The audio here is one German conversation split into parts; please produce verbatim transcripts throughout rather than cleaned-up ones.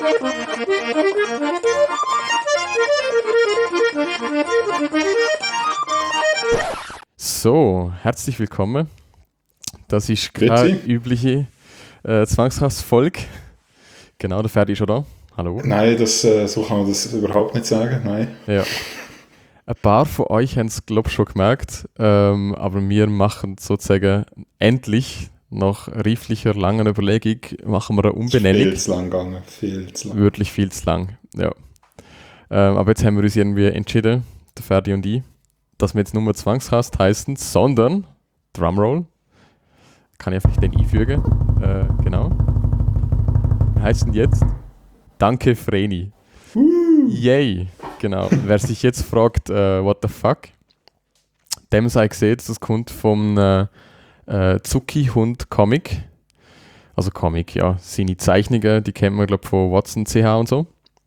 So, herzlich willkommen. Das ist keine übliche äh, Zwangshass-Folge. Genau, der Ferdi ist schon da. Hallo. Nein, das, äh, so kann man das überhaupt nicht sagen. Nein. Ja. Ein paar von euch haben es, glaube ich, schon gemerkt, ähm, aber wir machen sozusagen endlich, nach reiflicher, langer Überlegung, machen wir eine Umbenennung. Viel zu lang gegangen, viel zu lang. Wirklich viel zu lang, ja. Ähm, aber jetzt haben wir uns irgendwie entschieden, der Ferdi und ich, dass wir jetzt nur Zwangshass heißen, sondern, Drumroll, kann ich vielleicht den einfügen, äh, genau. Wir heißen jetzt Danke Vreni. Uh. Yay, genau. Wer sich jetzt fragt, uh, what the fuck, dem sei gesehen, das kommt vom äh, äh, Zucki-Hund-Comic. Also Comic, ja. Seine Zeichnungen, die kennt man, glaube ich, von Watson C H und so.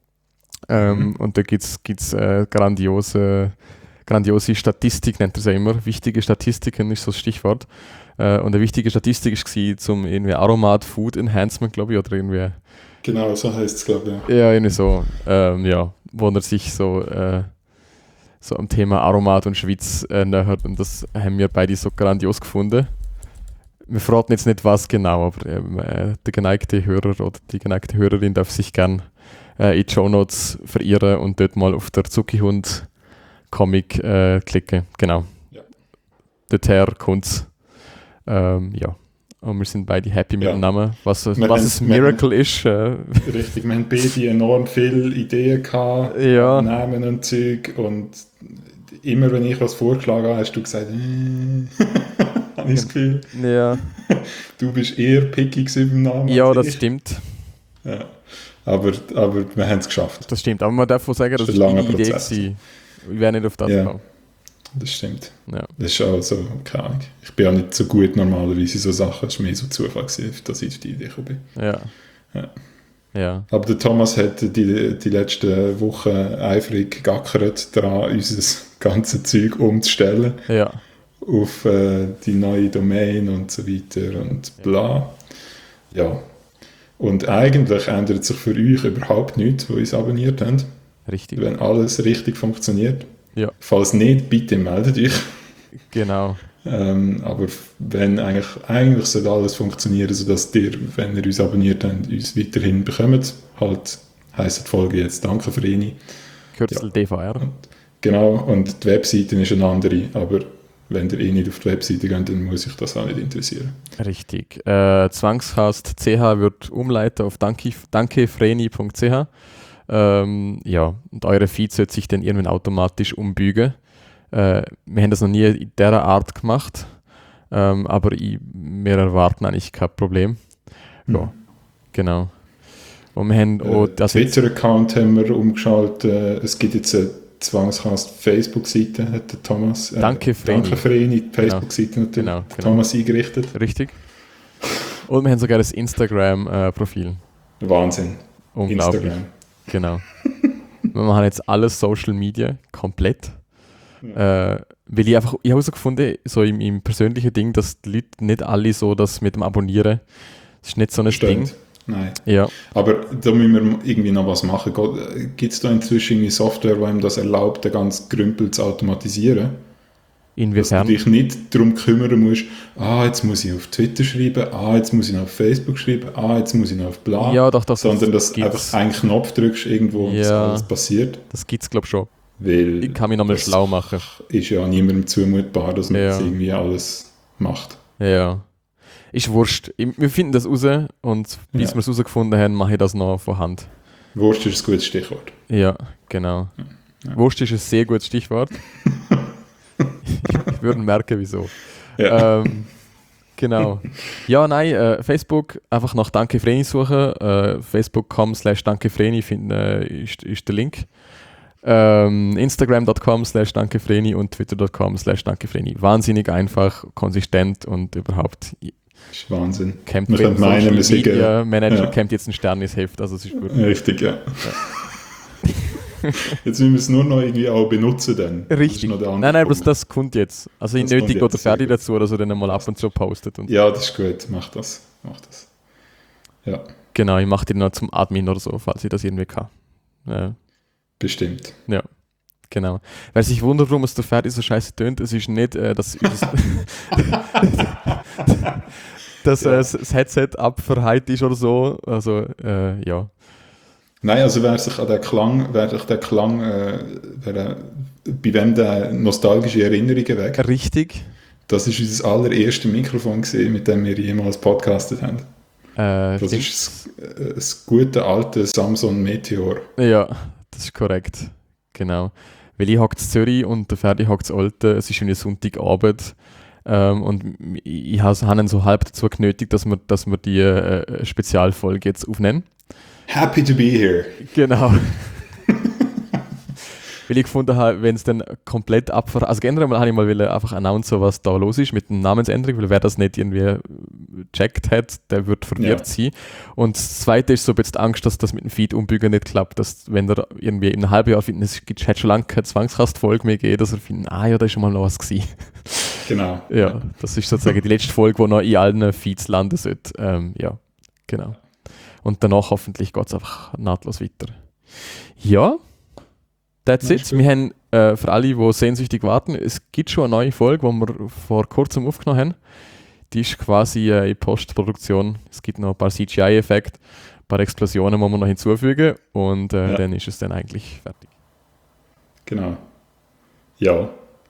Ähm, mhm. Und da gibt es äh, grandiose, grandiose Statistik, nennt er es ja immer. Wichtige Statistiken ist so das Stichwort. Äh, und eine wichtige Statistik war zum irgendwie Aromat Food Enhancement, glaube ich, oder irgendwie. Genau, so heißt es, glaube ich. Ja, irgendwie so. Ähm, ja, wo er sich so, äh, so am Thema Aromat und Schweiz äh, nähert. Und das haben wir beide so grandios gefunden. Wir verraten jetzt nicht, was genau, aber ähm, äh, der geneigte Hörer oder die geneigte Hörerin darf sich gern äh, in die Shownotes verirren und dort mal auf der Zucki-Hund-Comic äh, klicken. Genau. Ja. Dorther kommt's. Ähm, ja. Und wir sind beide happy mit ja. dem Namen. Was, was ein Miracle ist. Äh. Richtig, wir haben beide enorm viele Ideen gehabt, ja. Namen und Zeug. Und immer wenn ich was vorgeschlagen habe, hast du gesagt, äh, habe ich das Gefühl. Ja. Du bist eher picky beim Namen. Ja, das ich. stimmt. Ja. Aber, aber wir haben es geschafft. Das stimmt, aber man darf auch sagen, das war eine Idee. Ich wäre nicht auf das ja. gekommen. Das stimmt. Ja. Das ist auch so, keine Ahnung. Ich bin ja nicht so gut normalerweise in so Sachen. Es war mehr so Zufall, dass ich auf die Idee gekommen bin. Ja. Ja. ja. Aber der Thomas hat die, die letzten Wochen eifrig gackert daran, unser ganzes Zeug umzustellen. Ja. Auf äh, die neue Domain und so weiter und bla. Ja. Und eigentlich ändert sich für euch überhaupt nichts, die uns abonniert haben. Richtig. Wenn alles richtig funktioniert. Ja. Falls nicht, bitte meldet euch. Genau. Ähm, aber wenn eigentlich, eigentlich sollte alles funktionieren, sodass ihr, wenn ihr uns abonniert habt, uns weiterhin bekommt. Halt heisst die Folge jetzt Danke Vreni. Kürzel ja. D V R. Und, genau, und die Webseite ist eine andere, aber wenn ihr eh nicht auf die Webseite geht, dann muss ich das auch nicht interessieren. Richtig. Äh, Zwangshass punkt c h wird umleiten auf dankevreni punkt c h. Ähm, ja, und eure Feed sollte sich dann irgendwann automatisch umbügen. Äh, wir haben das noch nie in dieser Art gemacht, ähm, aber ich, wir erwarten eigentlich kein Problem. Ja, mhm. genau. Und wir haben auch äh, Twitter-Account haben wir umgeschaltet. Äh, es gibt jetzt eine Zwangshass-Facebook-Seite, hat der Thomas. Äh, Danke Vreni. Danke Vreni, die Facebook-Seite genau. natürlich. Genau, genau. Thomas eingerichtet. Richtig. Und wir haben sogar das Instagram-Profil. Äh, Wahnsinn. Unglaublich. Instagram. Genau. Wir machen jetzt alles Social Media komplett. Ja. Äh, weil ich einfach, ich habe herausgefunden, so im, im persönlichen Ding, dass die Leute nicht alle so das mit dem Abonnieren, das ist nicht so ein Stimmt. Ding. Nein. Ja. Aber da müssen wir irgendwie noch was machen. Gibt es da inzwischen irgendwie Software, die einem das erlaubt, den ganzen Grümpel zu automatisieren? Inwiefern? Dass du dich nicht darum kümmern musst, ah, jetzt muss ich auf Twitter schreiben, ah, jetzt muss ich noch auf Facebook schreiben, ah, jetzt muss ich noch auf bla. Ja, doch, das sondern dass du einfach einen Knopf drückst irgendwo und ja, das alles passiert. Das gibt es, glaube ich, schon. Weil ich kann mich nochmal schlau machen. Ist ja niemandem zumutbar, dass man ja. das irgendwie alles macht. Ja. Ist wurscht. Wir finden das raus und bis ja. wir es herausgefunden haben, mache ich das noch von Hand. Wurscht ist ein gutes Stichwort. Ja, genau. Ja. Wurscht ist ein sehr gutes Stichwort. Ich würde merken, wieso. Ja. Ähm, genau. Ja, nein, äh, Facebook, einfach nach Danke Vreni suchen. Äh, facebook punkt com slash Danke Vreni äh, ist, ist der Link. Ähm, Instagram punkt com slash Danke Vreni und Twitter punkt com slash Danke Vreni. Wahnsinnig einfach, konsistent und überhaupt. Das ist Wahnsinn. Man könnte meinen, Media Manager ja. kämpft jetzt ein Stern ins Heft. Also es ist gut. Richtig, ja. ja. Jetzt müssen wir es nur noch irgendwie auch benutzen dann. Richtig. Nein, nein, aber das, das kommt jetzt. Also ich nötige oder fertig dazu, dass er dann mal ab und zu postet. Und ja, das ist gut. Mach das. Mach das. Ja. Genau, ich mache den noch zum Admin oder so, falls ich das irgendwie kann. Ja. Bestimmt. Ja, genau. Wer sich wundert, warum es der fertig so scheiße tönt, es ist nicht, äh, dass das, dass Ja. äh, das Headset abverheilt ist oder so. Also, äh, ja. Nein, also wer sich an den Klang, wer sich den Klang, äh, wer, äh, bei wem der nostalgische Erinnerungen weckt, Richtig. das ist unser allererstes Mikrofon gewesen, mit dem wir jemals podcastet haben. Äh, Das stimmt. ist das, äh, das gute alte Samsung Meteor. Ja, das ist korrekt. Genau. Weil ich hocke in Zürich und der Ferdi hockt in Olten. Es ist schon Sonntagabend. Ähm, und ich, ich habe ihn so halb dazu genötigt, dass wir, dass wir die äh, Spezialfolge jetzt aufnehmen. Happy to be here. Genau. Weil ich gefunden habe, wenn es dann komplett abver... Also generell mal habe ich mal wollen einfach announcen, was da los ist mit der Namensänderung, weil wer das nicht irgendwie gecheckt hat, der wird verwirrt Ja. sein. Und das Zweite ist so ein bisschen die Angst, dass das mit dem Feed umbügen nicht klappt, dass wenn er irgendwie in einem halben Jahr findet, es gibt- hat schon lange keine Zwangskast-Folge mehr gegeben, dass er findet, ah ja, da ist schon mal noch was gewesen. Genau. Ja, das ist sozusagen die letzte Folge, die noch in allen Feeds landen sollte. Ähm, ja, genau. Und danach hoffentlich geht es einfach nahtlos weiter. Ja, that's Ja, it. ist gut. Wir haben äh, für alle, die sehnsüchtig warten, es gibt schon eine neue Folge, die wir vor kurzem aufgenommen haben. Die ist quasi äh, in Postproduktion. Es gibt noch ein paar C G I-Effekte, ein paar Explosionen, die wir noch hinzufügen und äh, Ja. dann ist es dann eigentlich fertig. Genau. Ja.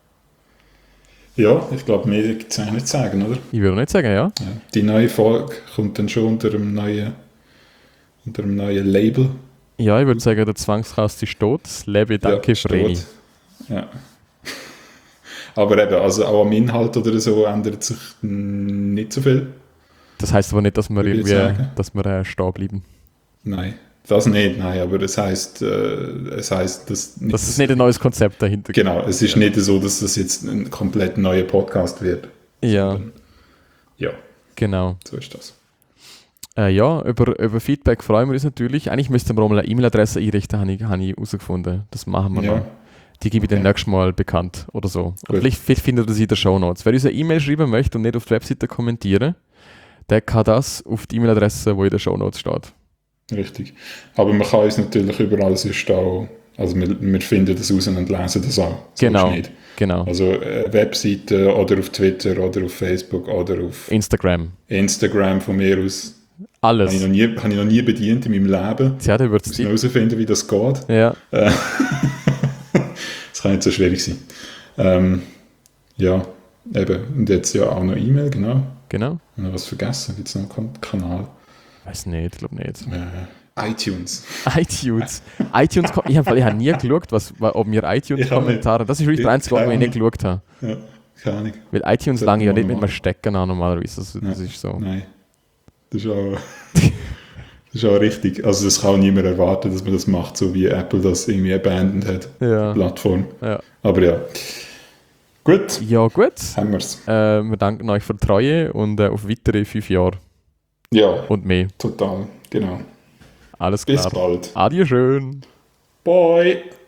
Ja, ich glaube, mehr gibt es eigentlich nicht zu sagen, oder? Ich würde nicht sagen, ja. Ja. Die neue Folge kommt dann schon unter einem neuen, unter einem neuen Label. Ja, ich würde sagen, der Zwangskast ist tot. Das Lebe, danke, ja, Vreni. steht. Ja. Aber eben, also auch am Inhalt oder so ändert sich nicht so viel. Das heisst aber nicht, dass wir Würde ich irgendwie, sagen. dass wir äh, stehen bleiben. Nein, das nicht, nein, aber es heisst, äh, es heisst, dass nicht, Das ist nicht ein neues Konzept dahinter. genau, es ist Ja. nicht so, dass das jetzt ein komplett neuer Podcast wird. Ja, Sondern, ja, genau. so ist das. Äh, ja, über, über Feedback freuen wir uns natürlich. Eigentlich müssten wir auch mal eine E-Mail-Adresse einrichten, habe ich, habe ich herausgefunden. Das machen wir Ja, noch. Die gebe ich dann Okay. nächstes Mal bekannt oder so. Gut. Oder vielleicht, vielleicht findet ihr sie in den Shownotes. Wer uns eine E-Mail schreiben möchte und nicht auf der Webseite kommentieren, der kann das auf die E-Mail-Adresse, die in den Shownotes steht. richtig. Aber man kann uns natürlich überall sonst auch, also wir, wir finden das raus und lesen das auch. So Genau. ist nicht. Genau. Also äh, Webseite oder auf Twitter oder auf Facebook oder auf Instagram. Instagram von mir aus. Habe ich, Alles. noch nie, habe ich noch nie bedient in meinem Leben. Ja, da wird Ich es muss herausfinden, wie das geht. Ja, Das kann nicht so schwierig sein. Ähm, ja, eben. Und jetzt ja auch noch E-Mail, genau. genau. Und noch was vergessen? Gibt es noch einen Kan- Kanal? Weiß nicht, ich glaube nicht. Äh, iTunes. iTunes. iTunes, ich habe ich hab nie geschaut, was, ob mir Ich auch iTunes-Kommentare. Das ist wirklich der einzige Ort, wo ich Keine nicht geschaut habe. Ja, keine Ahnung. Weil iTunes Sollte lange ja man nicht mit machen. einem Stecker an normalerweise. Das, das Ja. ist so. Nein. Das ist auch, das ist auch richtig. Also das kann auch niemand erwarten, dass man das macht, so wie Apple das irgendwie abandoned hat, Ja. die Plattform. Ja. Aber ja. Gut, Ja, gut. haben wir es. Äh, wir danken euch für die Treue und äh, auf weitere fünf Jahre Ja, und mehr. total. Genau. Alles Bis klar. bald. Adieu schön. Bye.